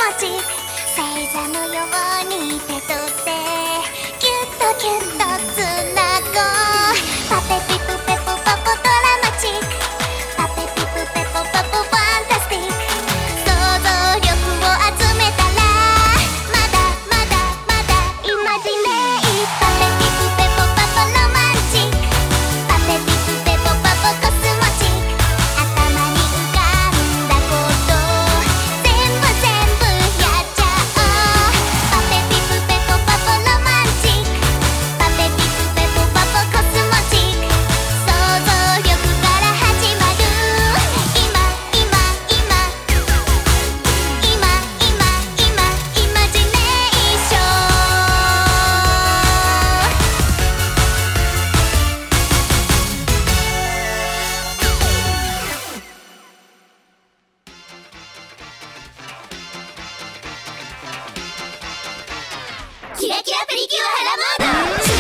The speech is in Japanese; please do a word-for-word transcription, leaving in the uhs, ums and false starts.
ち星座のように手取ってキュッとキュッとつなごうパペピプペポパポドラマチックパペピプペポパポファンタスティック想像力を集めたらまだまだまだイマジネイパペピプペポパポロマンチックパペピプペポパポコスモチック頭に浮かんだこと全部全部やっちゃおうパペピプペポパポロマンチックパペピプペポパポコスモチック想像力から始まる今今今今今今イマジネーションキラキラプリキュアハラモード